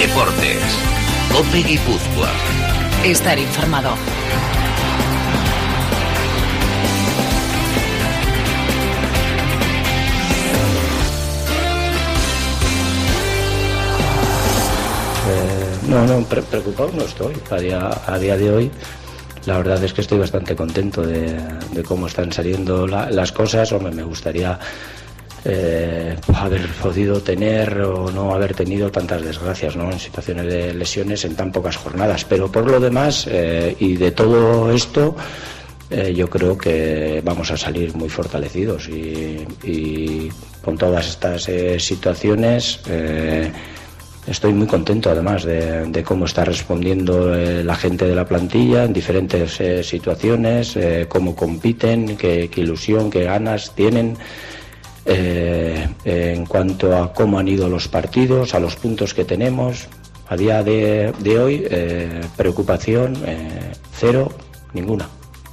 Deportes. COPE Guipúzcoa. Estar informado. No, preocupado no estoy. A día de hoy, la verdad es que estoy bastante contento de cómo están saliendo las cosas. Hombre, me gustaría haber podido tener o no haber tenido tantas desgracias, ¿no?, en situaciones de lesiones en tan pocas jornadas. Pero por lo demás, y de todo esto, yo creo que vamos a salir muy fortalecidos y con todas estas situaciones. Estoy muy contento, además, de cómo está respondiendo la gente de la plantilla en diferentes situaciones, cómo compiten, qué ilusión, qué ganas tienen en cuanto a cómo han ido los partidos, a los puntos que tenemos. A día de hoy, preocupación cero, ninguna.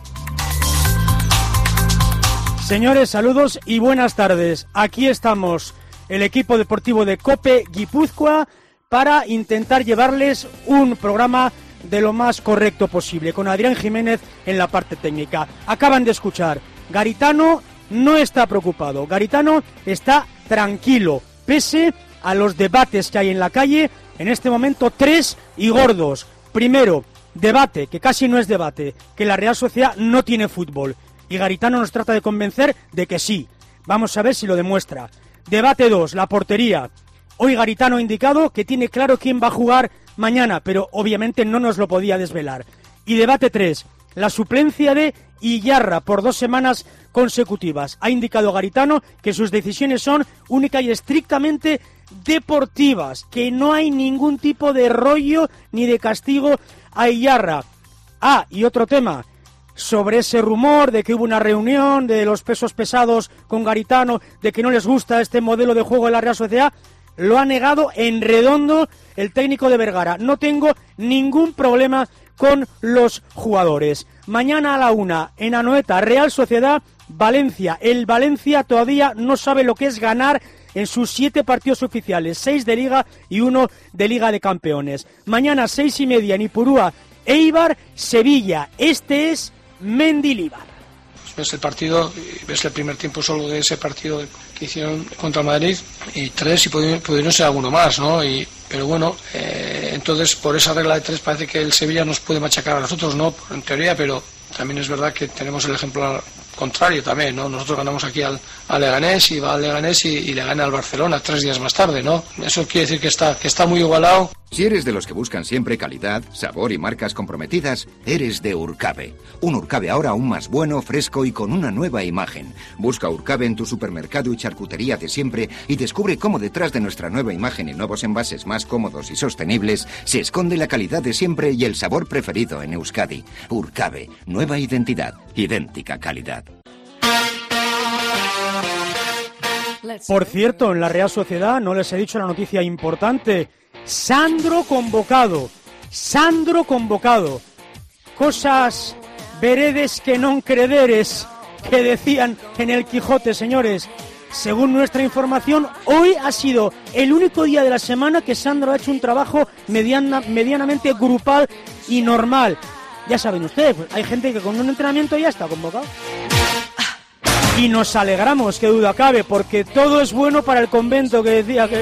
Señores, saludos y buenas tardes. Aquí estamos, el equipo deportivo de COPE Guipúzcoa, para intentar llevarles un programa de lo más correcto posible, con Adrián Jiménez en la parte técnica. Acaban de escuchar, Garitano no está preocupado, Garitano está tranquilo, pese a los debates que hay en la calle, en este momento 3 y gordos. Primero, debate, que casi no es debate, que la Real Sociedad no tiene fútbol, y Garitano nos trata de convencer de que sí. Vamos a ver si lo demuestra. Debate 2, la portería. Hoy Garitano ha indicado que tiene claro quién va a jugar mañana, pero obviamente no nos lo podía desvelar. Y debate 3, la suplencia de Iyarra por 2 semanas consecutivas. Ha indicado Garitano que sus decisiones son única y estrictamente deportivas, que no hay ningún tipo de rollo ni de castigo a Iyarra. Y otro tema, sobre ese rumor de que hubo una reunión de los pesos pesados con Garitano, de que no les gusta este modelo de juego de la Real Sociedad, lo ha negado en redondo el técnico de Vergara. No tengo ningún problema con los jugadores. Mañana a la 1, en Anoeta, Real Sociedad, Valencia. El Valencia todavía no sabe lo que es ganar en sus 7 partidos oficiales, 6 de Liga y 1 de Liga de Campeones. Mañana 6:30 en Ipurúa, Eibar, Sevilla. Este es Mendilibar. Ves el partido, ves el primer tiempo solo de ese partido que hicieron contra Madrid, y 3 y pudieron ser alguno más, ¿no? Pero bueno, entonces por esa regla de 3 parece que el Sevilla nos puede machacar a nosotros, ¿no? En teoría, pero también es verdad que tenemos el ejemplo contrario también, ¿no? Nosotros ganamos aquí al Leganés, y va al Leganés y le gana al Barcelona 3 días más tarde, ¿no? Eso quiere decir que está muy igualado. Si eres de los que buscan siempre calidad, sabor y marcas comprometidas, eres de Urcabe. Un Urcabe ahora aún más bueno, fresco y con una nueva imagen. Busca Urcabe en tu supermercado y charcutería de siempre y descubre cómo detrás de nuestra nueva imagen y nuevos envases más cómodos y sostenibles se esconde la calidad de siempre y el sabor preferido en Euskadi. Urcabe, nueva identidad, idéntica calidad. Por cierto, en la Real Sociedad no les he dicho la noticia importante. Sandro convocado. Cosas veredes que non crederes, que decían en el Quijote, señores. Según nuestra información, hoy ha sido el único día de la semana que Sandro ha hecho un trabajo medianamente grupal y normal. Ya saben ustedes, hay gente que con un entrenamiento ya está convocado. Y nos alegramos, que duda cabe, porque todo es bueno para el convento, que decía que...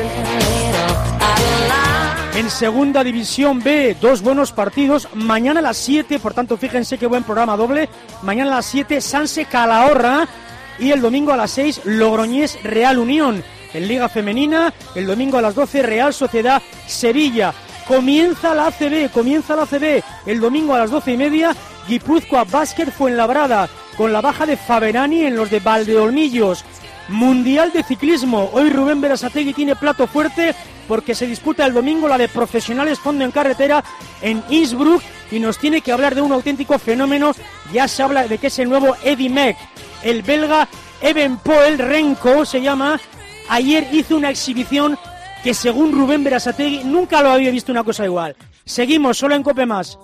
En segunda división B, 2 buenos partidos. Mañana a las 7, por tanto, fíjense qué buen programa doble. Mañana a las 7, Sanse Calahorra. Y el domingo a las 6, Logroñés Real Unión. En Liga Femenina, el domingo a las 12, Real Sociedad Sevilla. Comienza la ACB. El domingo a las 12:30, Guipúzcoa Basket Fuenlabrada, con la baja de Faberani en los de Valdeolmillos. Mundial de ciclismo. Hoy Rubén Berasategui tiene plato fuerte porque se disputa el domingo la de profesionales fondo en carretera en Innsbruck, y nos tiene que hablar de un auténtico fenómeno. Ya se habla de que es el nuevo Eddy Merckx. El belga Evenepoel Renko se llama. Ayer hizo una exhibición que, según Rubén Berasategui, nunca lo había visto una cosa igual. Seguimos solo en Cope Más.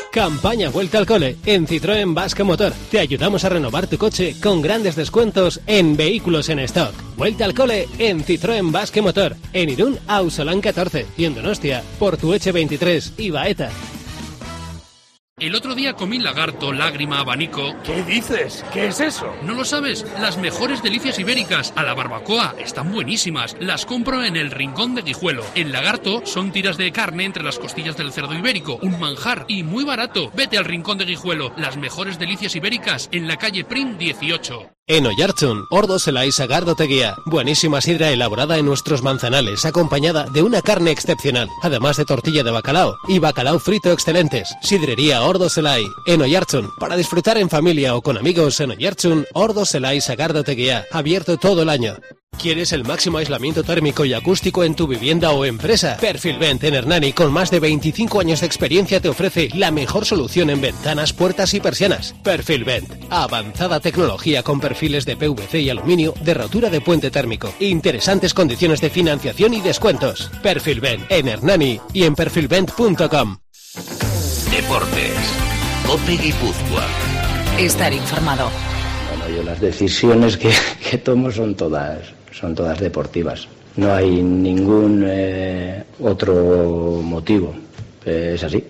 Campaña Vuelta al Cole en Citroën Basque Motor. Te ayudamos a renovar tu coche con grandes descuentos en vehículos en stock. Vuelta al Cole en Citroën Basque Motor. En Irún, Ausolán 14 y en Donostia, Portueche 23 y Baeta. El otro día comí lagarto, lágrima, abanico... ¿Qué dices? ¿Qué es eso? ¿No lo sabes? Las mejores delicias ibéricas a la barbacoa están buenísimas. Las compro en el Rincón de Guijuelo. El lagarto son tiras de carne entre las costillas del cerdo ibérico. Un manjar y muy barato. Vete al Rincón de Guijuelo. Las mejores delicias ibéricas en la calle Prim 18. En Oiartzun, Ordo Zelai Sagardotegia. Buenísima sidra elaborada en nuestros manzanales, acompañada de una carne excepcional, además de tortilla de bacalao y bacalao frito excelentes. Sidrería Ordo Zelai, en Oiartzun, para disfrutar en familia o con amigos en Oiartzun, Ordo Zelai Sagardotegia, abierto todo el año. ¿Quieres el máximo aislamiento térmico y acústico en tu vivienda o empresa? Perfilvent en Hernani, con más de 25 años de experiencia, te ofrece la mejor solución en ventanas, puertas y persianas. Perfilvent, avanzada tecnología con perfiles de PVC y aluminio de rotura de puente térmico. Interesantes condiciones de financiación y descuentos. Perfilvent en Hernani y en perfilvent.com. Deportes. COPE Guipúzcoa. Estar informado. Bueno, yo las decisiones que tomo son todas deportivas. No hay ningún otro motivo. Es así.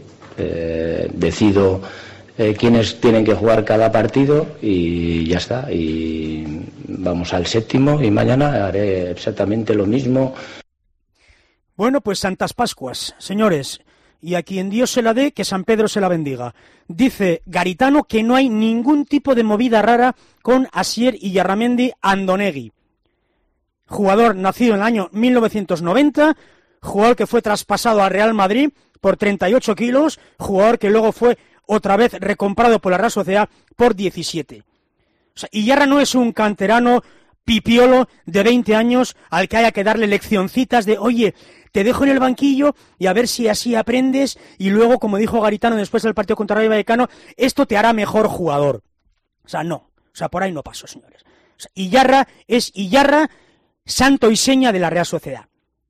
Decido quiénes tienen que jugar cada partido y ya está. Y vamos al séptimo y mañana haré exactamente lo mismo. Bueno, pues Santas Pascuas, señores. Y a quien Dios se la dé, que San Pedro se la bendiga. Dice Garitano que no hay ningún tipo de movida rara con Asier Illarramendi Andonegui. Jugador nacido en el año 1990, jugador que fue traspasado al Real Madrid por 38 kilos, jugador que luego fue otra vez recomprado por la Real Sociedad por 17. O sea, Illarra no es un canterano pipiolo de 20 años al que haya que darle leccioncitas de, oye, te dejo en el banquillo y a ver si así aprendes y luego, como dijo Garitano después del partido contra Rayo Vallecano, esto te hará mejor jugador. O sea, no. O sea, por ahí no paso, señores. O sea, Illarra es Illarra, santo y seña de la Real Sociedad.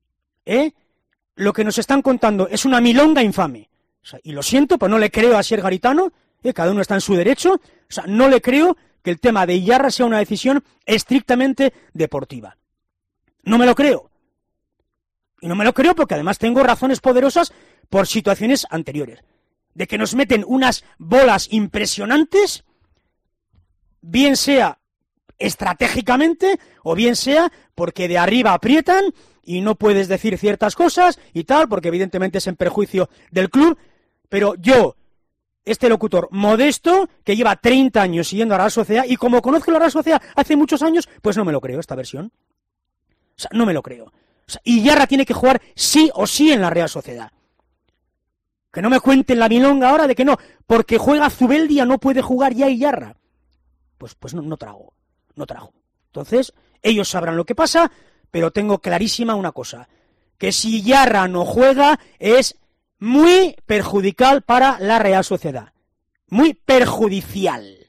Lo que nos están contando es una milonga infame. O sea, y lo siento, pues no le creo a Asier Garitano, cada uno está en su derecho. O sea, no le creo que el tema de Illarra sea una decisión estrictamente deportiva. No me lo creo. Y no me lo creo porque además tengo razones poderosas por situaciones anteriores. De que nos meten unas bolas impresionantes, bien sea estratégicamente o bien sea porque de arriba aprietan y no puedes decir ciertas cosas y tal, porque evidentemente es en perjuicio del club. Pero yo, este locutor modesto, que lleva 30 años siguiendo a la Real Sociedad, y como conozco la Real Sociedad hace muchos años, pues no me lo creo esta versión. O sea, no me lo creo. O sea, Illarra tiene que jugar sí o sí en la Real Sociedad. Que no me cuenten la milonga ahora de que no, porque juega Zubeldia no puede jugar ya Illarra. Pues no trago. Entonces, ellos sabrán lo que pasa, pero tengo clarísima una cosa, que si Illarra no juega es muy perjudicial para la Real Sociedad. Muy perjudicial.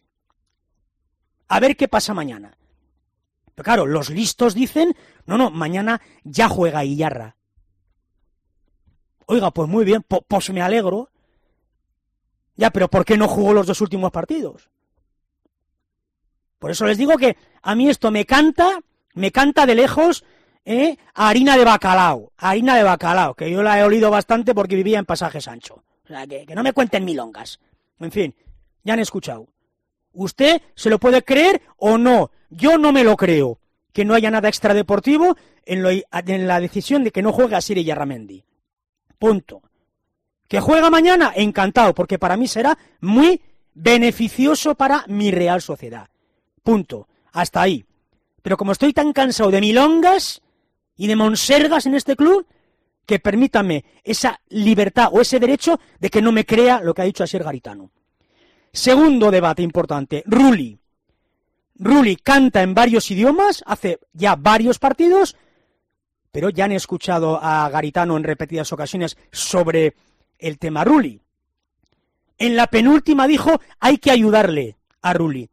A ver qué pasa mañana. Pero claro, los listos dicen, no, mañana ya juega Illarra. Oiga, pues muy bien, pues me alegro. Ya, pero ¿por qué no jugó los 2 últimos partidos? Por eso les digo que a mí esto me canta de lejos a harina de bacalao, que yo la he olido bastante porque vivía en Pasaje Sancho. O sea, que no me cuenten milongas. En fin, ya han escuchado. Usted se lo puede creer o no. Yo no me lo creo, que no haya nada extradeportivo en la decisión de que no juegue Asier Illarramendi. Punto. ¿Que juega mañana? Encantado, porque para mí será muy beneficioso para mi Real Sociedad. Punto. Hasta ahí. Pero como estoy tan cansado de milongas y de monsergas en este club, que permítame esa libertad o ese derecho de que no me crea lo que ha dicho Asier Garitano. Segundo debate importante, Rulli. Rulli canta en varios idiomas, hace ya varios partidos, pero ya han escuchado a Garitano en repetidas ocasiones sobre el tema Rulli. En la penúltima dijo, hay que ayudarle a Rulli.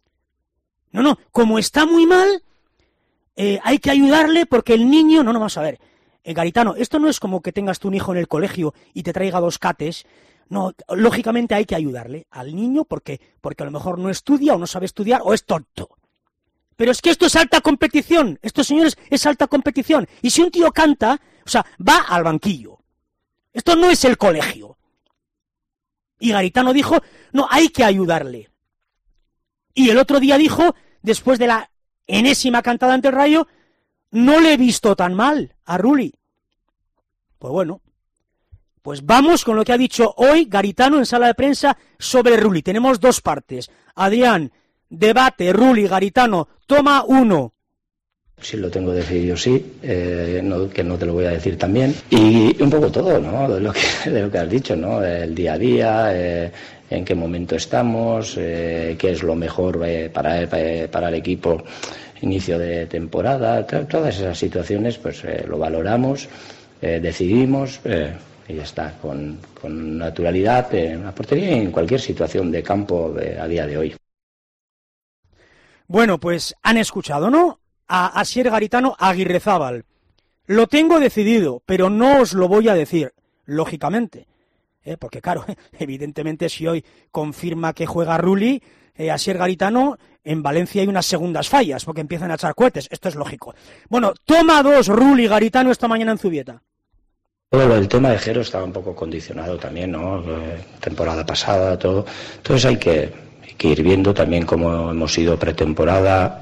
No, como está muy mal, hay que ayudarle porque el niño... No, vamos a ver. Garitano, esto no es como que tengas tú un hijo en el colegio y te traiga 2 cates. No, lógicamente hay que ayudarle al niño porque a lo mejor no estudia o no sabe estudiar o es tonto. Pero es que esto es alta competición, esto, señores, es alta competición. Y si un tío canta, o sea, va al banquillo. Esto no es el colegio. Y Garitano dijo, no, hay que ayudarle. Y el otro día dijo, después de la enésima cantada ante el Rayo, no le he visto tan mal a Rulli. Pues bueno, pues vamos con lo que ha dicho hoy Garitano en sala de prensa sobre Rulli. Tenemos dos partes. Adrián, debate, Rulli, Garitano, toma uno. Sí, lo tengo decidido, sí, que no te lo voy a decir también. Y un poco todo, ¿no? De lo que has dicho, ¿no? El día a día, en qué momento estamos, qué es lo mejor para el equipo, inicio de temporada, todas esas situaciones, pues lo valoramos, decidimos. Y ya está, con naturalidad en la portería y en cualquier situación de campo a día de hoy. Bueno, pues han escuchado, ¿no? A Asier Garitano Aguirrezábal. Lo tengo decidido, pero no os lo voy a decir, lógicamente. Porque claro, evidentemente si hoy confirma que juega Rulli, Asier Garitano, en Valencia hay unas segundas fallas, porque empiezan a echar cohetes, esto es lógico. Bueno, toma dos Rulli Garitano esta mañana en Zubieta. Bueno, el tema de Jero estaba un poco condicionado también, ¿no? Temporada pasada, todo. Entonces hay que ir viendo también cómo hemos ido pretemporada,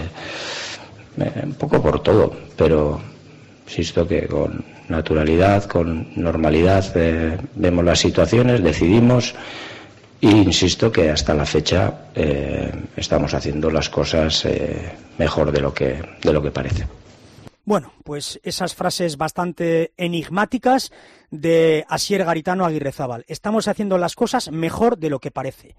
un poco por todo, pero insisto que con naturalidad, con normalidad, vemos las situaciones, decidimos e insisto que hasta la fecha estamos haciendo las cosas mejor de lo que parece. Bueno, pues esas frases bastante enigmáticas de Asier Garitano Aguirrezábal. Estamos haciendo las cosas mejor de lo que parece.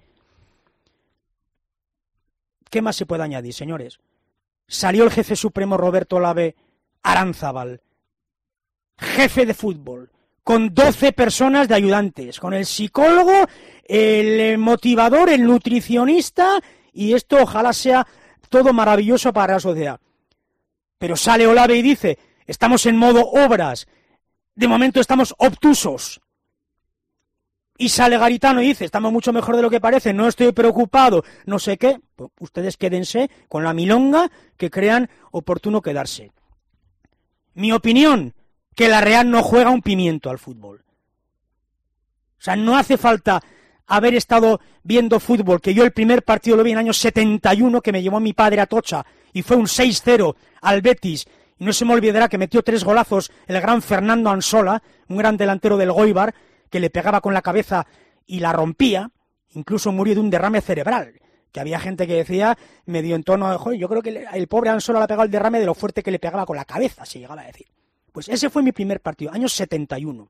¿Qué más se puede añadir, señores? Salió el jefe supremo Roberto Olave Aranzábal, jefe de fútbol, con 12 personas de ayudantes, con el psicólogo, el motivador, el nutricionista, y esto ojalá sea todo maravilloso para la sociedad. Pero sale Olave y dice, estamos en modo obras, de momento estamos obtusos. Y sale Garitano y dice, estamos mucho mejor de lo que parece, no estoy preocupado, no sé qué. Pues ustedes quédense con la milonga que crean oportuno quedarse. Mi opinión, que la Real no juega un pimiento al fútbol. O sea, no hace falta haber estado viendo fútbol, que yo el primer partido lo vi en el año 71, que me llevó mi padre a Tocha, y fue un 6-0 al Betis, y no se me olvidará que metió 3 golazos el gran Fernando Ansola, un gran delantero del Goibar, que le pegaba con la cabeza y la rompía, incluso murió de un derrame cerebral, que había gente que decía, medio en tono de, joder, yo creo que el pobre Ansola le ha pegado el derrame de lo fuerte que le pegaba con la cabeza, se llegaba a decir. Pues ese fue mi primer partido, año 71,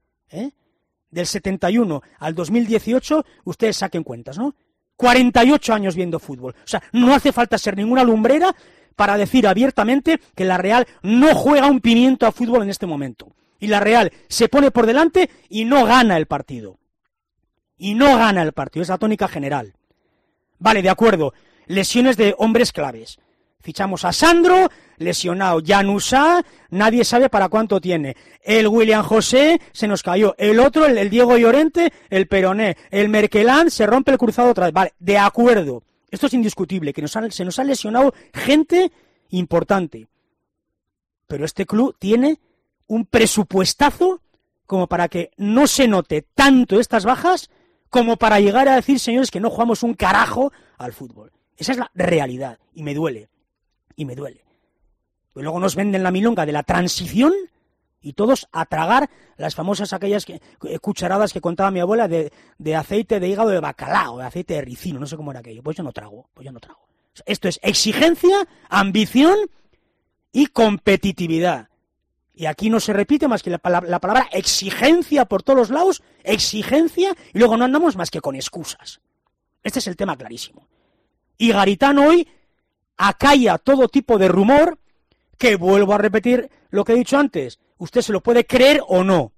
Del 71 al 2018, ustedes saquen cuentas, ¿no? 48 años viendo fútbol. O sea, no hace falta ser ninguna lumbrera para decir abiertamente que la Real no juega un pimiento a fútbol en este momento. Y la Real se pone por delante y no gana el partido. Y no gana el partido, es la tónica general. Vale, de acuerdo, lesiones de hombres claves. Fichamos a Sandro, lesionado Januzaj, nadie sabe para cuánto tiene. El William José se nos cayó. El otro, el Diego Llorente, el Peroné. El Merkelán se rompe el cruzado otra vez. Vale, de acuerdo. Esto es indiscutible, que se nos ha lesionado gente importante. Pero este club tiene un presupuestazo como para que no se note tanto estas bajas como para llegar a decir, señores, que no jugamos un carajo al fútbol. Esa es la realidad y me duele. Y me duele. Y luego nos venden la milonga de la transición y todos a tragar las famosas aquellas cucharadas que contaba mi abuela de aceite de hígado de bacalao, de aceite de ricino, no sé cómo era aquello. Pues yo no trago. Esto es exigencia, ambición y competitividad. Y aquí no se repite más que la palabra exigencia por todos los lados, exigencia, y luego no andamos más que con excusas. Este es el tema clarísimo. Y Garitano hoy acalla todo tipo de rumor, que vuelvo a repetir lo que he dicho antes, usted se lo puede creer o no.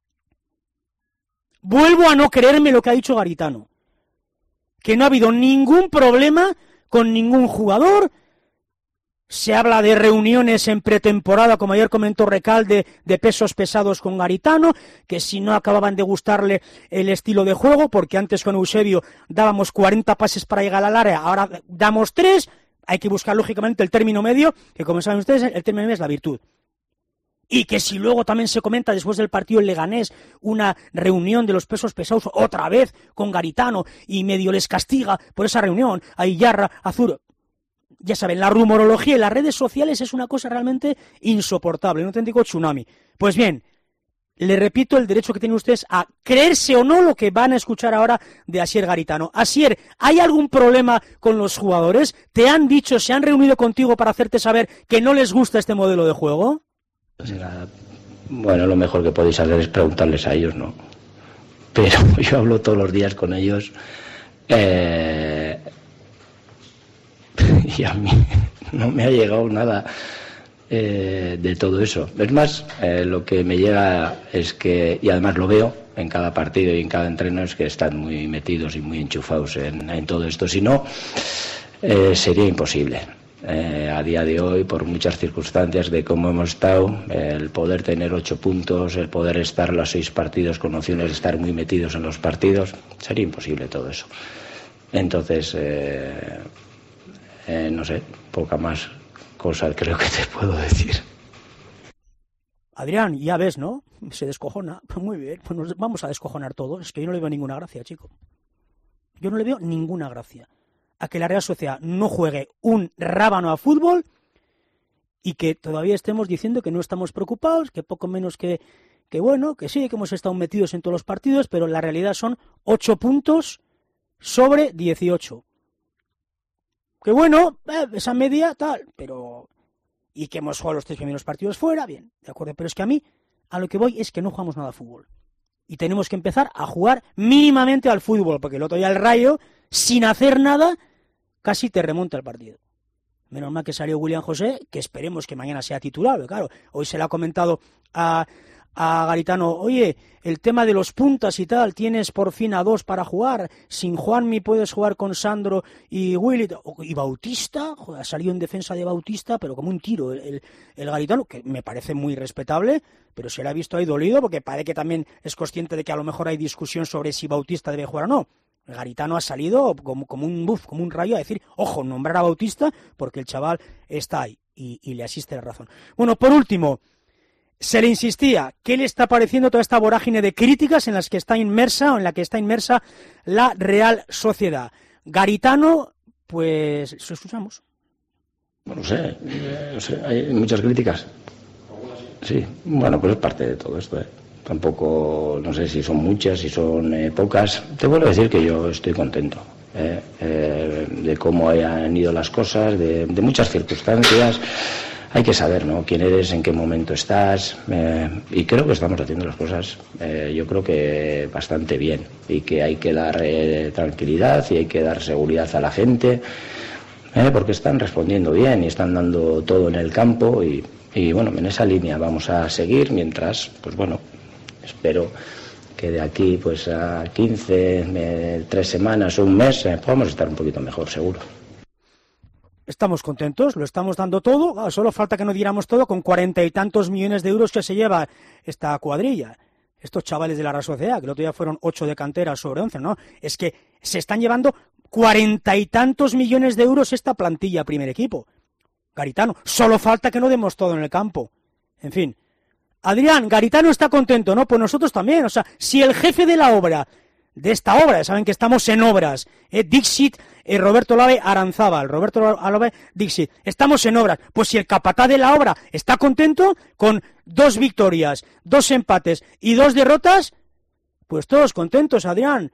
Vuelvo a no creerme lo que ha dicho Garitano, que no ha habido ningún problema con ningún jugador, Se habla de reuniones en pretemporada, como ayer comentó Recalde, de pesos pesados con Garitano, que si no acababan de gustarle el estilo de juego, porque antes con Eusebio dábamos 40 pases para llegar al área, ahora damos 3, hay que buscar lógicamente el término medio, que como saben ustedes, el término medio es la virtud. Y que si luego también se comenta después del partido en Leganés una reunión de los pesos pesados otra vez con Garitano y medio les castiga por esa reunión, a Iyarra, a Zuro. Ya saben, la rumorología en las redes sociales es una cosa realmente insoportable, un auténtico tsunami. Pues bien, le repito el derecho que tienen ustedes a creerse o no lo que van a escuchar ahora de Asier Garitano. Asier, ¿hay algún problema con los jugadores? ¿Te han dicho, se han reunido contigo para hacerte saber que no les gusta este modelo de juego? Bueno, lo mejor que podéis hacer es preguntarles a ellos, ¿no? Pero yo hablo todos los días con ellos y a mí no me ha llegado nada de todo eso. Es más, lo que me llega es que, y además lo veo en cada partido y en cada entreno, es que están muy metidos y muy enchufados en todo esto. Si no, sería imposible. A día de hoy, por muchas circunstancias de cómo hemos estado, el poder tener 8 puntos, el poder estar los 6 partidos con opciones de estar muy metidos en los partidos, sería imposible todo eso. Entonces, no sé, poca más cosa creo que te puedo decir. Adrián, ya ves, ¿no? Se descojona. Pues muy bien, pues nos vamos a descojonar todos. Es que yo no le veo ninguna gracia, chico. Yo no le veo ninguna gracia a que la Real Sociedad no juegue un rábano a fútbol y que todavía estemos diciendo que no estamos preocupados, que poco menos que bueno, que sí, que hemos estado metidos en todos los partidos, pero la realidad son 8 puntos sobre 18. Que bueno, esa media tal, pero... Y que hemos jugado los 3 primeros partidos fuera, bien, de acuerdo, pero es que a mí, a lo que voy es que no jugamos nada a fútbol. Y tenemos que empezar a jugar mínimamente al fútbol, porque el otro día el Rayo, sin hacer nada, casi te remonta el partido. Menos mal que salió William José, que esperemos que mañana sea titular, pero claro, hoy se le ha comentado a Garitano, oye, el tema de los puntas y tal, tienes por fin a 2 para jugar, sin Juanmi puedes jugar con Sandro y Willy, y Bautista, joder, ha salido en defensa de Bautista, pero como un tiro el Garitano, que me parece muy respetable, pero se le ha visto ahí dolido, porque parece que también es consciente de que a lo mejor hay discusión sobre si Bautista debe jugar o no. El Garitano ha salido como un rayo a decir, ojo, nombrar a Bautista, porque el chaval está ahí, y le asiste la razón. Bueno, por último, se le insistía, ¿qué le está pareciendo toda esta vorágine de críticas en la que está inmersa la Real Sociedad? Garitano, pues, lo escuchamos. Bueno, no sé, hay muchas críticas. Sí, bueno, pues es parte de todo esto, Tampoco, no sé si son muchas, si son pocas. Te vuelvo a decir que yo estoy contento de cómo hayan ido las cosas, de muchas circunstancias. Hay que saber, ¿no?, quién eres, en qué momento estás, y creo que estamos haciendo las cosas, yo creo que bastante bien, y que hay que dar tranquilidad y hay que dar seguridad a la gente, porque están respondiendo bien y están dando todo en el campo, y bueno, en esa línea vamos a seguir mientras, pues bueno, espero que de aquí pues a 15, 3 semanas o un mes podamos estar un poquito mejor, seguro. Estamos contentos, lo estamos dando todo, solo falta que no diéramos todo con 40 y tantos millones de euros que se lleva esta cuadrilla. Estos chavales de la Real Sociedad, que el otro día fueron 8 de cantera sobre 11, ¿no? Es que se están llevando 40 y tantos millones de euros esta plantilla primer equipo. Garitano, solo falta que no demos todo en el campo. En fin. Adrián, Garitano está contento, ¿no? Pues nosotros también, o sea, si el jefe de la obra, de esta obra, ya saben que estamos en obras, Dixit, Roberto Lave Aranzábal, Roberto Lave Dixit, estamos en obras, pues si el capataz de la obra está contento con 2 victorias, 2 empates y 2 derrotas, pues todos contentos, Adrián,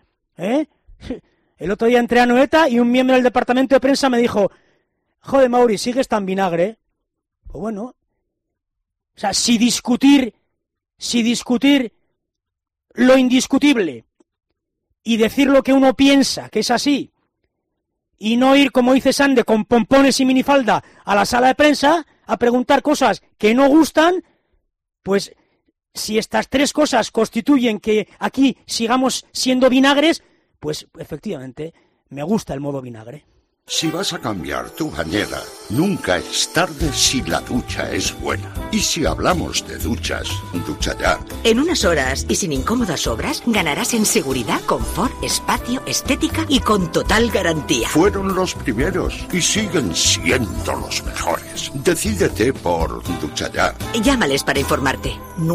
El otro día entré a Noeta y un miembro del departamento de prensa me dijo, joder, Mauri, sigues tan vinagre. Pues bueno, o sea, si discutir lo indiscutible y decir lo que uno piensa que es así, y no ir, como dice Sande, con pompones y minifalda a la sala de prensa a preguntar cosas que no gustan, pues si estas 3 cosas constituyen que aquí sigamos siendo vinagres, pues efectivamente me gusta el modo vinagre. Si vas a cambiar tu bañera, nunca es tarde si la ducha es buena. Y si hablamos de duchas, ducha ya. En unas horas y sin incómodas obras, ganarás en seguridad, confort, espacio, estética y con total garantía. Fueron los primeros y siguen siendo los mejores. Decídete por ducha ya. Llámales para informarte.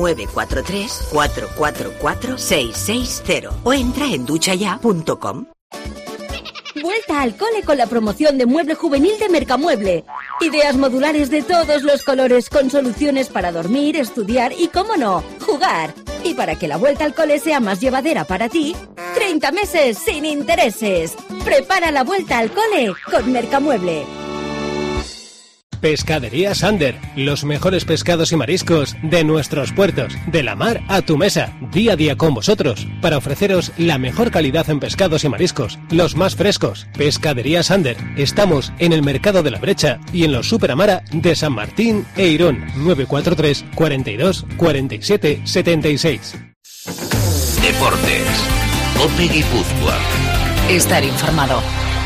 943-444-660 o entra en duchaya.com. Vuelta al cole con la promoción de mueble juvenil de Mercamueble. Ideas modulares de todos los colores con soluciones para dormir, estudiar y, cómo no, jugar. Y para que la vuelta al cole sea más llevadera para ti, 30 meses sin intereses. Prepara la vuelta al cole con Mercamueble. Pescadería Sander, los mejores pescados y mariscos de nuestros puertos, de la mar a tu mesa, día a día con vosotros, para ofreceros la mejor calidad en pescados y mariscos, los más frescos. Pescadería Sander, estamos en el Mercado de la Brecha y en los Superamara de San Martín e Irún, 943 42 47 76. Deportes, COPE Guipúzcoa. Estar informado.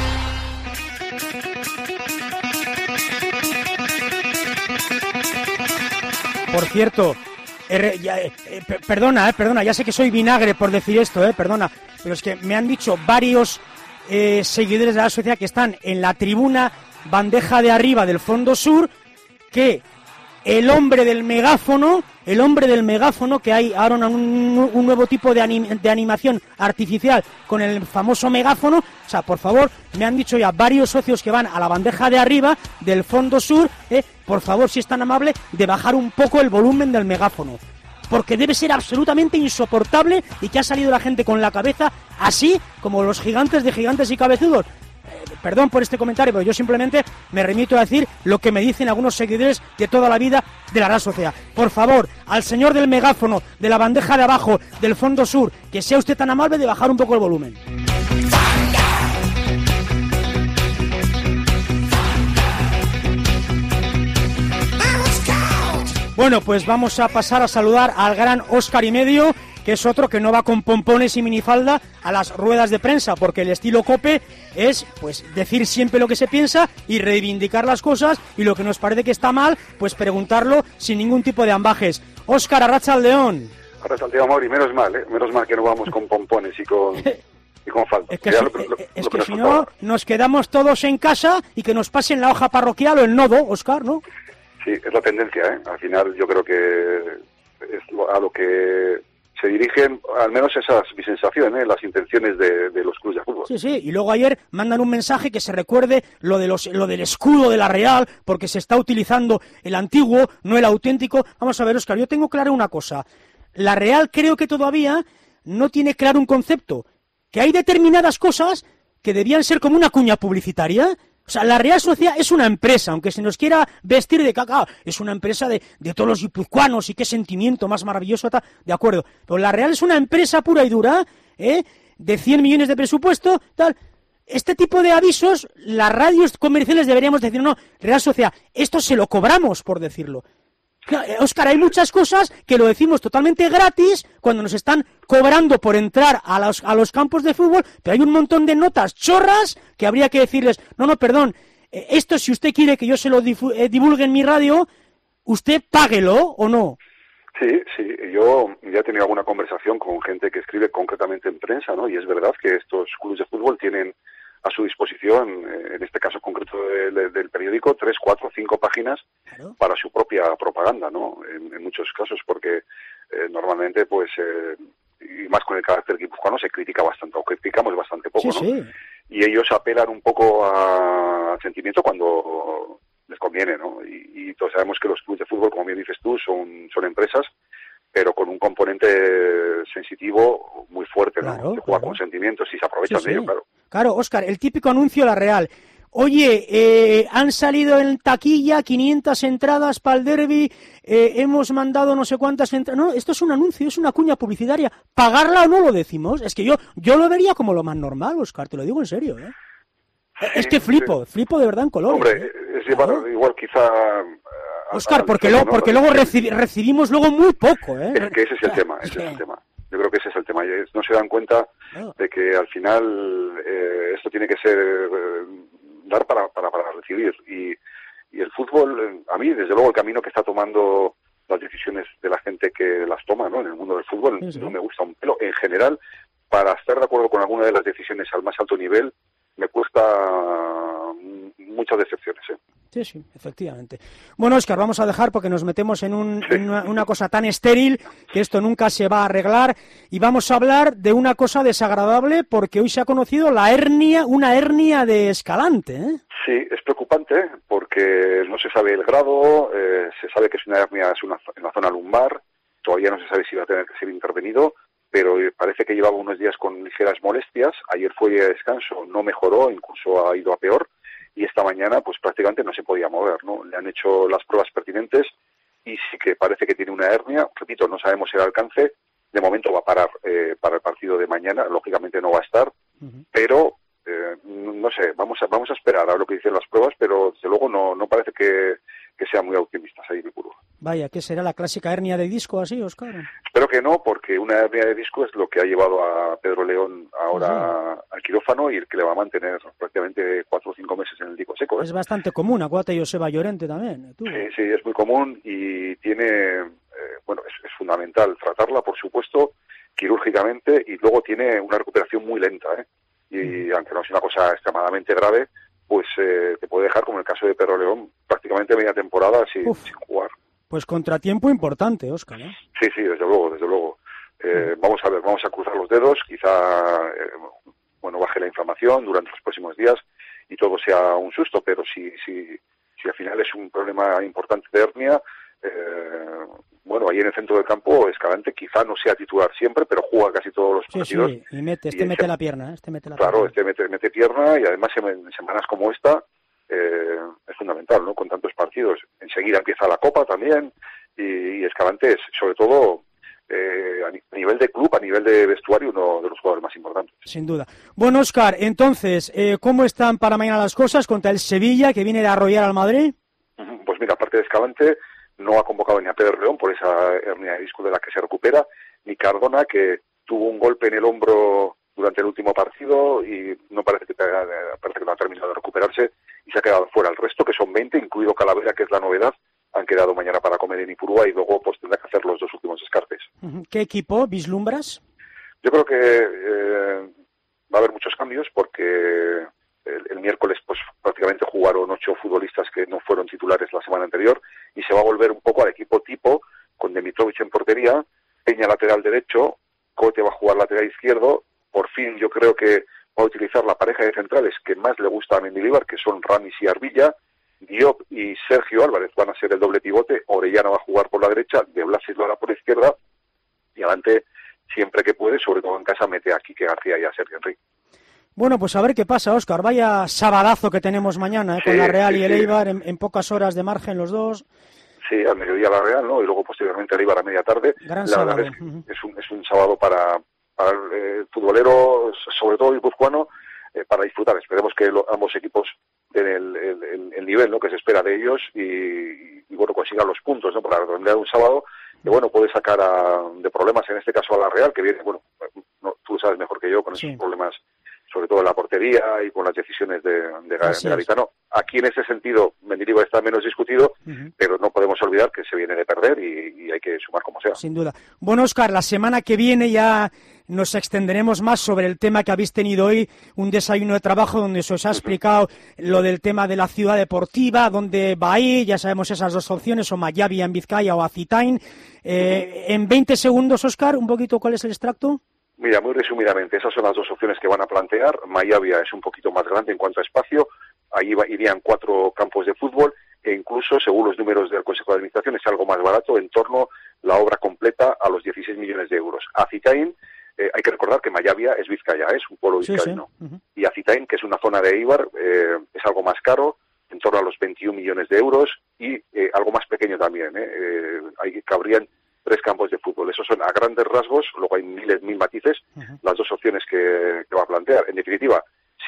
Por cierto, perdona, ya sé que soy vinagre por decir esto, perdona, pero es que me han dicho varios seguidores de la sociedad que están en la tribuna bandeja de arriba del fondo sur, que el hombre del megáfono, que hay ahora un nuevo tipo de animación artificial con el famoso megáfono, o sea, por favor, me han dicho ya varios socios que van a la bandeja de arriba del fondo sur, por favor, si es tan amable, de bajar un poco el volumen del megáfono, porque debe ser absolutamente insoportable y que ha salido la gente con la cabeza así como los gigantes de gigantes y cabezudos. Perdón por este comentario, pero yo simplemente me remito a decir lo que me dicen algunos seguidores de toda la vida de la Real Sociedad. Por favor, al señor del megáfono, de la bandeja de abajo, del fondo sur, que sea usted tan amable de bajar un poco el volumen. Bueno, pues vamos a pasar a saludar al gran Óscar y medio, que es otro que no va con pompones y minifalda a las ruedas de prensa, porque el estilo COPE es, pues, decir siempre lo que se piensa y reivindicar las cosas, y lo que nos parece que está mal, pues preguntarlo sin ningún tipo de ambajes. Óscar, arratsaldeón. Arratsaldeón, Mauri, menos mal que no vamos con pompones y con falda. Es que si no, nos quedamos todos en casa y que nos pasen la hoja parroquial o el nodo, Óscar, ¿no? Sí, es la tendencia, Al final yo creo que es a lo que se dirigen, al menos esa es mi sensación, las intenciones de los clubes de fútbol. Sí, y luego ayer mandan un mensaje que se recuerde lo del escudo de la Real, porque se está utilizando el antiguo, no el auténtico. Vamos a ver, Óscar, yo tengo claro una cosa. La Real creo que todavía no tiene claro un concepto, que hay determinadas cosas que debían ser como una cuña publicitaria. O sea, la Real Sociedad es una empresa, aunque se nos quiera vestir de caca, es una empresa de todos los guipuzcoanos y qué sentimiento más maravilloso, tal, de acuerdo. Pero la Real es una empresa pura y dura, de 100 millones de presupuesto, tal. Este tipo de avisos, las radios comerciales deberíamos decir, no, Real Sociedad, esto se lo cobramos, por decirlo. Óscar, hay muchas cosas que lo decimos totalmente gratis cuando nos están cobrando por entrar a los campos de fútbol, pero hay un montón de notas chorras que habría que decirles, no, perdón, esto si usted quiere que yo se lo divulgue en mi radio, usted páguelo o no. Sí, yo ya he tenido alguna conversación con gente que escribe concretamente en prensa, ¿no? Y es verdad que estos clubes de fútbol tienen a su disposición, en este caso concreto del periódico, 3, 4, 5 páginas para su propia propaganda, ¿no? En muchos casos, porque normalmente, pues, y más con el carácter guipuzcoano, se critica bastante, o criticamos bastante poco, ¿no? Sí. Y ellos apelan un poco al sentimiento cuando les conviene, ¿no? Y todos sabemos que los clubes de fútbol, como bien dices tú, son empresas, pero con un componente sensitivo muy fuerte, ¿no? Claro, que juega con sentimientos y se aprovechan de ello, claro. Claro, Óscar, el típico anuncio de la Real. Oye, han salido en taquilla 500 entradas para el derbi, hemos mandado no sé cuántas entradas. No, esto es un anuncio, es una cuña publicitaria. ¿Pagarla o no lo decimos? Es que yo lo vería como lo más normal, Óscar, te lo digo en serio, Es que flipo de verdad en colores. Hombre, es llevar igual quizá... Óscar, porque luego recibimos luego muy poco, Es que ese es el tema, Yo creo que ese es el tema. No se dan cuenta de que al final esto tiene que ser dar para recibir. Y el fútbol, a mí, desde luego, el camino que está tomando las decisiones de la gente que las toma, ¿no?, en el mundo del fútbol, no me gusta un pelo. En general, para estar de acuerdo con alguna de las decisiones al más alto nivel, me cuesta muchas decepciones, ¿eh? Sí, efectivamente. Bueno, Óscar, vamos a dejar porque nos metemos en una cosa tan estéril que esto nunca se va a arreglar, y vamos a hablar de una cosa desagradable porque hoy se ha conocido una hernia de Escalante, ¿eh? Sí, es preocupante porque no se sabe el grado, se sabe que es una hernia en la zona lumbar, todavía no se sabe si va a tener que ser intervenido, pero parece que llevaba unos días con ligeras molestias. Ayer fue día de descanso, no mejoró, incluso ha ido a peor, y esta mañana pues prácticamente no se podía mover, ¿no? Le han hecho las pruebas pertinentes y sí que parece que tiene una hernia. Repito, no sabemos el alcance. De momento va a parar para el partido de mañana, lógicamente no va a estar, pero no sé, vamos a esperar a ver lo que dicen las pruebas, pero desde luego no parece que sean muy optimistas ahí en Ipurúa. Vaya, ¿qué será la clásica hernia de disco así, Óscar? Espero que no, porque una hernia de disco es lo que ha llevado a Pedro León ahora al quirófano y el que le va a mantener prácticamente 4 o 5 meses en el disco seco, ¿eh? Es bastante común, acuérdate Joseba Llorente también. ¿Tú? Sí, es muy común y tiene, es fundamental tratarla, por supuesto, quirúrgicamente, y luego tiene una recuperación muy lenta, ¿eh? Y aunque no es una cosa extremadamente grave, pues te puede dejar, como en el caso de Pedro León, prácticamente media temporada sin jugar. Pues contratiempo importante, Óscar, ¿eh? Sí, desde luego. Vamos a ver, vamos a cruzar los dedos, quizá baje la inflamación durante los próximos días y todo sea un susto, pero si al final es un problema importante de hernia, ahí en el centro del campo Escalante quizá no sea titular siempre, pero juega casi todos los partidos. Sí, y mete la pierna, mete pierna, y además en semanas como esta es fundamental, ¿no? Con tantos partidos. Enseguida empieza la Copa también, y Escalante es, sobre todo, a nivel de club, a nivel de vestuario, uno de los jugadores más importantes. Sin duda. Bueno, Óscar, entonces, ¿cómo están para mañana las cosas contra el Sevilla, que viene de arrollar al Madrid? Pues mira, aparte de Escalante, no ha convocado ni a Pedro León por esa hernia de disco de la que se recupera, ni Cardona, que tuvo un golpe en el hombro durante el último partido y parece que no ha terminado de recuperarse y se ha quedado fuera. El resto, que son 20, incluido Calavera, que es la novedad, han quedado mañana para comer en Ipurúa y luego pues tendrá que hacer los 2 últimos descartes. ¿Qué equipo vislumbras? Yo creo que va a haber muchos cambios porque el miércoles pues prácticamente jugaron 8 futbolistas que no fueron titulares la semana anterior y se va a volver un poco al equipo tipo, con Dimitrovic en portería, Peña lateral derecho, Cote va a jugar lateral izquierdo. Por fin yo creo que va a utilizar la pareja de centrales que más le gusta a Mendilibar, que son Ramis y Arbilla. Diop y Sergio Álvarez van a ser el doble pivote, Orellana va a jugar por la derecha, De Blasis lo hará por la izquierda, y adelante, siempre que puede, sobre todo en casa, mete a Quique García y a Sergio Enrique. Bueno, pues a ver qué pasa, Óscar. Vaya sabadazo que tenemos mañuna, con la Real y el Eibar, en pocas horas de margen los dos. Sí, al mediodía la Real, ¿no? Y luego posteriormente el Eibar a media tarde. Gran sábado. Verdad es un sábado para el futbolero, sobre todo guipuzcoano, para disfrutar. Esperemos que ambos equipos den el nivel, ¿no?, que se espera de ellos y consigan los puntos, ¿no?, para redondear un sábado que puede sacar de problemas, en este caso a la Real, que viene, tú lo sabes mejor que yo, con esos problemas, sobre todo en la portería y con las decisiones de Garitano. Aquí en ese sentido Mendilibar está menos discutido, pero no podemos olvidar que se viene de perder y hay que sumar como sea. Sin duda. Bueno, Óscar, la semana que viene ya nos extenderemos más sobre el tema que habéis tenido hoy, un desayuno de trabajo donde se os ha explicado lo del tema de la ciudad deportiva, dónde va a ir, ya sabemos esas 2 opciones, o Mayavia en Vizcaya o Acitain. En 20 segundos, Óscar, un poquito, ¿cuál es el extracto? Mira, muy resumidamente, esas son las 2 opciones que van a plantear. Mayavia es un poquito más grande en cuanto a espacio, ahí irían 4 campos de fútbol, e incluso, según los números del Consejo de Administración, es algo más barato, en torno la obra completa a los 16 millones de euros. Acitain, hay que recordar que Mayavia es Vizcaya, es un pueblo vizcaíno. Sí. Y Acitain, que es una zona de Eibar, es algo más caro, en torno a los 21 millones de euros, y algo más pequeño también. Ahí cabrían 3 campos de fútbol. Esos son a grandes rasgos, luego hay mil matices, las 2 opciones que va a plantear. En definitiva,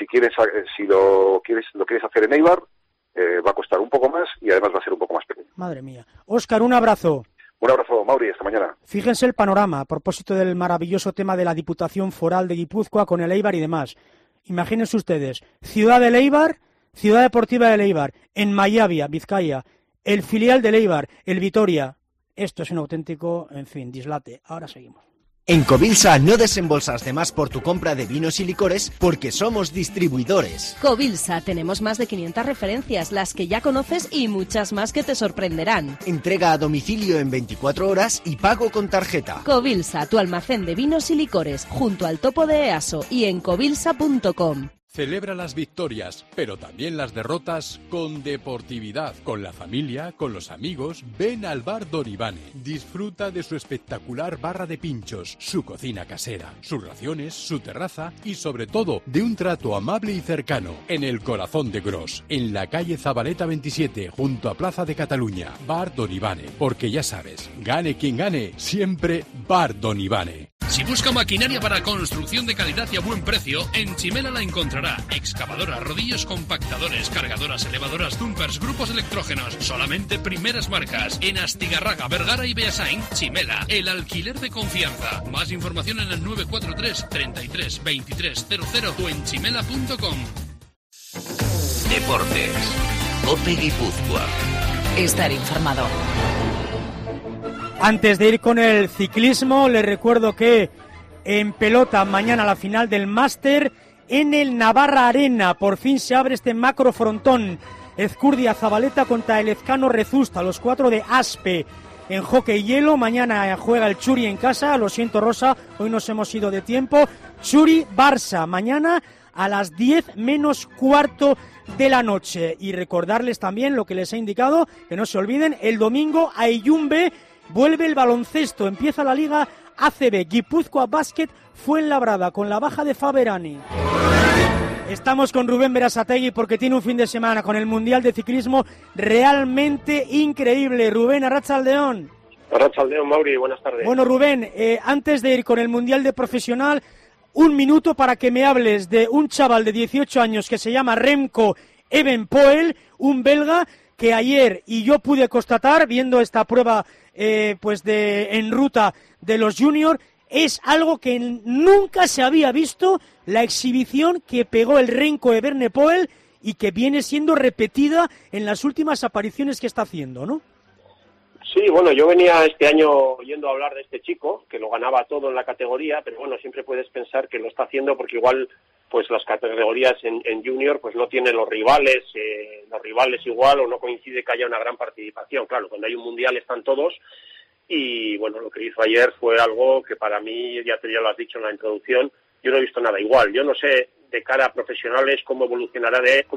si lo quieres hacer en Eibar, va a costar un poco más y además va a ser un poco más pequeño. Madre mía. Óscar, un abrazo. Un abrazo, Mauri, hasta mañana. Fíjense el panorama a propósito del maravilloso tema de la Diputación Foral de Guipúzcoa con el Eibar y demás. Imagínense ustedes, Ciudad del Eibar, Ciudad Deportiva de Eibar, en Mayavia, Vizcaya, el filial de Eibar, el Vitoria. Esto es un auténtico, en fin, dislate. Ahora seguimos. En Covilsa no desembolsas de más por tu compra de vinos y licores porque somos distribuidores. Covilsa, tenemos más de 500 referencias, las que ya conoces y muchas más que te sorprenderán. Entrega a domicilio en 24 horas y pago con tarjeta. Covilsa, tu almacén de vinos y licores, junto al topo de EASO y en covilsa.com. Celebra las victorias, pero también las derrotas con deportividad. Con la familia, con los amigos, ven al Bar Don Ivane. Disfruta de su espectacular barra de pinchos, su cocina casera, sus raciones, su terraza y sobre todo de un trato amable y cercano. En el corazón de Gros, en la calle Zabaleta 27, junto a Plaza de Cataluña. Bar Don Ivane, porque ya sabes, gane quien gane, siempre Bar Don Ivane. Si busca maquinaria para construcción de calidad y a buen precio, en Chimela la encontrará. Excavadoras, rodillos compactadores, cargadoras, elevadoras, dumpers, grupos electrógenos. Solamente primeras marcas. En Astigarraga, Vergara y Beasain, Chimela, el alquiler de confianza. Más información en el 943 33 23 00 o en chimela.com. Deportes. COPE Guipúzcoa. Estar informado. Antes de ir con el ciclismo, les recuerdo que en pelota mañana la final del Máster en el Navarra Arena. Por fin se abre este macrofrontón. Ezcurdia Zabaleta contra el Ezcano Rezusta, los 4 de Aspe. En hockey hielo, mañana juega el Churi en casa. Lo siento, Rosa, hoy nos hemos ido de tiempo. Churi Barça, mañana a las 10 menos cuarto de la noche. Y recordarles también lo que les he indicado, que no se olviden, el domingo a Iyumbe vuelve el baloncesto, empieza la Liga ACB, Guipúzcoa Basket Fuenlabrada, con la baja de Faberani. Estamos con Rubén Berasategui porque tiene un fin de semana con el Mundial de Ciclismo realmente increíble. Rubén, Arratsaldeon. Arratsaldeon, Mauri, buenas tardes. Bueno, Rubén, antes de ir con el Mundial de Profesional, un minuto para que me hables de un chaval de 18 años que se llama Remco Evenepoel, un belga que ayer, y yo pude constatar, viendo esta prueba en ruta de los juniors, es algo que nunca se había visto, la exhibición que pegó el Remco Evenepoel y que viene siendo repetida en las últimas apariciones que está haciendo, ¿no? Sí, bueno, yo venía este año oyendo hablar de este chico, que lo ganaba todo en la categoría, pero bueno, siempre puedes pensar que lo está haciendo porque igual pues las categorías en junior pues no tienen los rivales igual, o no coincide que haya una gran participación. Claro, cuando hay un mundial están todos, y bueno, lo que hizo ayer fue algo que para mí, ya lo has dicho en la introducción, yo no he visto nada igual. Yo no sé de cara a profesionales cómo evolucionará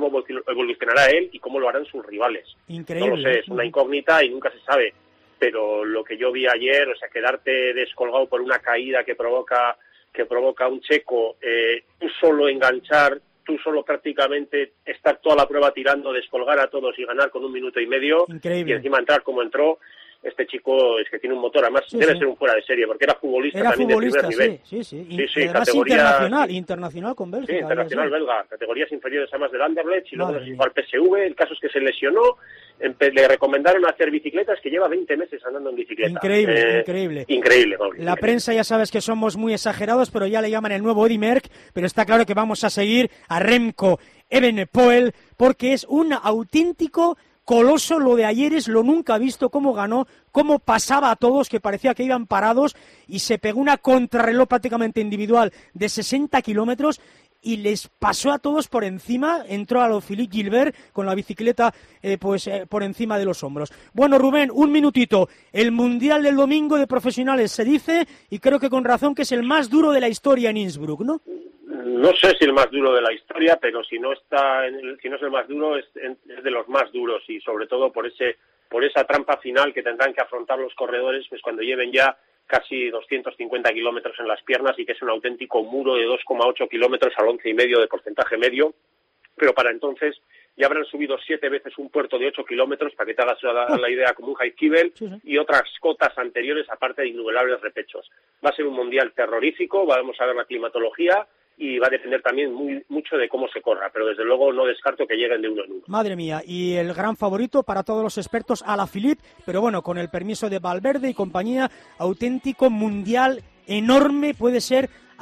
él y cómo lo harán sus rivales. Increíble. No lo sé, es una incógnita y nunca se sabe, pero lo que yo vi ayer, o sea, quedarte descolgado por una caída que provoca un checo, tú solo enganchar, tú solo prácticamente estar toda la prueba tirando, descolgar a todos y ganar con 1 minuto y medio. Increíble. Y encima entrar como entró. Este chico es que tiene un motor, además debe ser un fuera de serie, porque era futbolista también de primer nivel. Sí. Además categoría internacional con Bélgica. Sí, internacional belga, categorías inferiores además del Anderlecht, y luego nos hizo al PSV. El caso es que se lesionó, le recomendaron hacer bicicletas, que lleva 20 meses andando en bicicleta. Increíble. Increíble. La prensa ya sabes que somos muy exagerados, pero ya le llaman el nuevo Eddy Merckx, pero está claro que vamos a seguir a Remco Evenepoel, porque es un auténtico coloso. Lo de ayer es lo nunca visto, cómo ganó, cómo pasaba a todos, que parecía que iban parados, y se pegó una contrarreloj prácticamente individual de 60 kilómetros y les pasó a todos por encima. Entró a lo Philippe Gilbert con la bicicleta por encima de los hombros. Bueno, Rubén, un minutito. El Mundial del domingo de profesionales se dice, y creo que con razón, que es el más duro de la historia en Innsbruck, ¿no? No sé si el más duro de la historia, pero si no es el más duro, es de los más duros, y sobre todo por esa trampa final que tendrán que afrontar los corredores, pues cuando lleven ya casi 250 kilómetros en las piernas, y que es un auténtico muro de 2,8 kilómetros al 11,5 de porcentaje medio, pero para entonces ya habrán subido 7 veces un puerto de 8 kilómetros, para que te hagas la idea, como un Jaizkibel, y otras cotas anteriores, aparte de innumerables repechos. Va a ser un mundial terrorífico, vamos a ver la climatología, y va a depender también mucho de cómo se corra, pero desde luego no descarto que lleguen de uno en uno. Madre mía, y el gran favorito para todos los expertos, Alaphilippe, pero bueno, con el permiso de Valverde y compañía, auténtico mundial enorme puede ser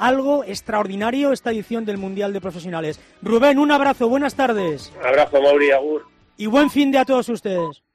algo extraordinario esta edición del Mundial de Profesionales. Rubén, un abrazo, buenas tardes. Abrazo, Mauri, agur. Y buen fin de a todos ustedes.